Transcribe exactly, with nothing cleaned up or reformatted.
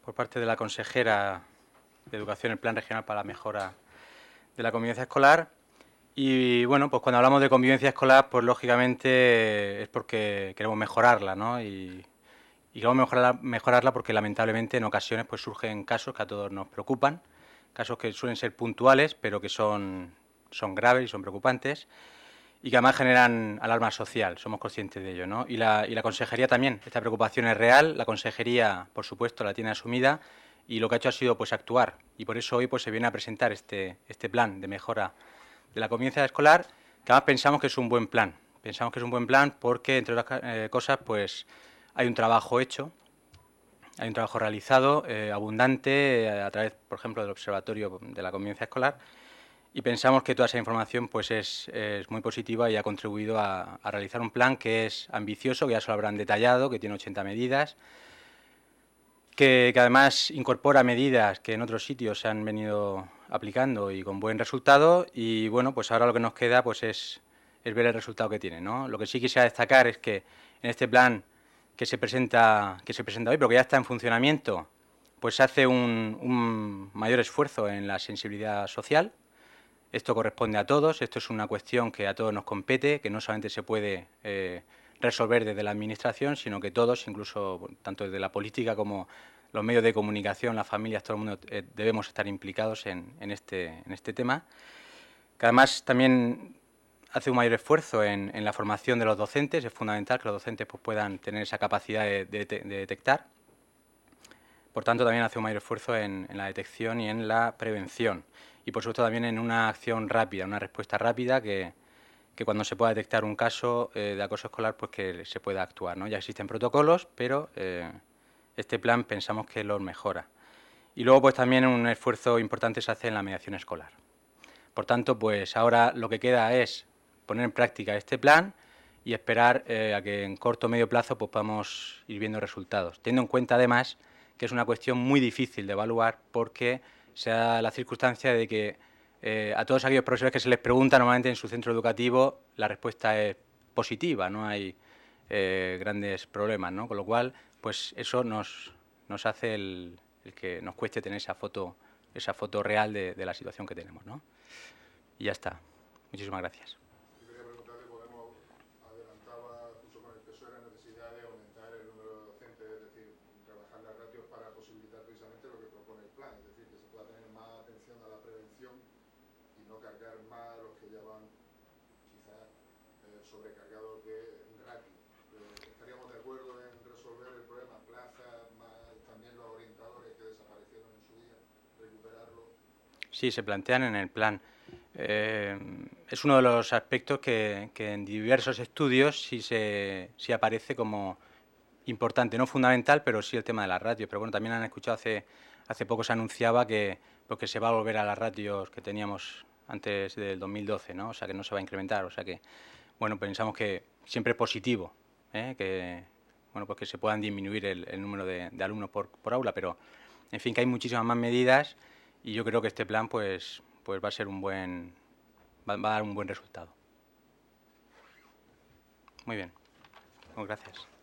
por parte de la consejera de Educación el Plan Regional para la Mejora de la Convivencia Escolar. Y bueno, pues cuando hablamos de convivencia escolar, pues lógicamente es porque queremos mejorarla, ¿no? Y, y queremos mejorarla, mejorarla porque lamentablemente en ocasiones pues surgen casos que a todos nos preocupan, casos que suelen ser puntuales, pero que son, son graves y son preocupantes, y que además generan alarma social, somos conscientes de ello, ¿no? Y la, y la consejería también, esta preocupación es real, la consejería, por supuesto, la tiene asumida, y lo que ha hecho ha sido pues actuar, y por eso hoy pues se viene a presentar este, este plan de mejora de la convivencia escolar, que además pensamos que es un buen plan, pensamos que es un buen plan porque, entre otras eh, cosas, pues hay un trabajo hecho, hay un trabajo realizado, eh, abundante, eh, a través, por ejemplo, del Observatorio de la Convivencia Escolar, y pensamos que toda esa información pues es, es muy positiva y ha contribuido a, a realizar un plan que es ambicioso, que ya se lo habrán detallado, que tiene ochenta medidas, que, que además incorpora medidas que en otros sitios se han venido aplicando y con buen resultado. Y bueno, pues ahora lo que nos queda pues es, es ver el resultado que tiene, ¿no? Lo que sí quisiera destacar es que en este plan que se presenta, que se presenta hoy, pero que ya está en funcionamiento, pues se hace un, un mayor esfuerzo en la sensibilidad social. Esto corresponde a todos, esto es una cuestión que a todos nos compete, que no solamente se puede eh, resolver desde la Administración, sino que todos, incluso tanto desde la política como los medios de comunicación, las familias, todo el mundo eh, debemos estar implicados en, en, este, en este tema. Que además también hace un mayor esfuerzo en, en la formación de los docentes, es fundamental que los docentes pues, puedan tener esa capacidad de, de, de detectar. Por tanto, también hace un mayor esfuerzo en, en la detección y en la prevención. Y, por supuesto, también en una acción rápida, una respuesta rápida que, que cuando se pueda detectar un caso eh, de acoso escolar, pues que se pueda actuar, ¿no? Ya existen protocolos, pero eh, este plan pensamos que los mejora. Y luego, pues también un esfuerzo importante se hace en la mediación escolar. Por tanto, pues ahora lo que queda es poner en práctica este plan y esperar eh, a que en corto o medio plazo pues podamos ir viendo resultados. Teniendo en cuenta, además, que es una cuestión muy difícil de evaluar porque se da la circunstancia de que eh, a todos aquellos profesores que se les pregunta normalmente en su centro educativo, la respuesta es positiva, no hay eh, grandes problemas, ¿no? Con lo cual, pues eso nos, nos hace el, el que nos cueste tener esa foto, esa foto real de, de la situación que tenemos, ¿no? Y ya está. Muchísimas gracias. Yo quería preguntarle, Podemos adelantaba justo con el P S O E la necesidad de aumentar el número de docentes, es decir, trabajar las ratios para posibilitar precisamente lo que propone el plan, es decir, que se pueda tener más atención a la prevención y no cargar más a los que ya van quizás eh, sobrecargados de ratio. Eh, ¿Estaríamos de acuerdo en resolver el problema plazas, más también los orientadores que desaparecieron en su día, recuperarlo? Sí, se plantean en el plan. Eh, es uno de los aspectos que, que en diversos estudios sí, se, sí aparece como importante, no fundamental, pero sí el tema de las ratios. Pero bueno, también han escuchado hace, hace poco se anunciaba que, pues que se va a volver a las ratios que teníamos antes del dos mil doce, ¿no? O sea que no se va a incrementar. O sea que, bueno, pensamos que siempre es positivo, ¿eh? que, bueno, pues que se puedan disminuir el, el número de, de alumnos por, por aula, pero en fin, que hay muchísimas más medidas y yo creo que este plan pues, pues va a ser un buen, va, va a dar un buen resultado. Muy bien, pues gracias.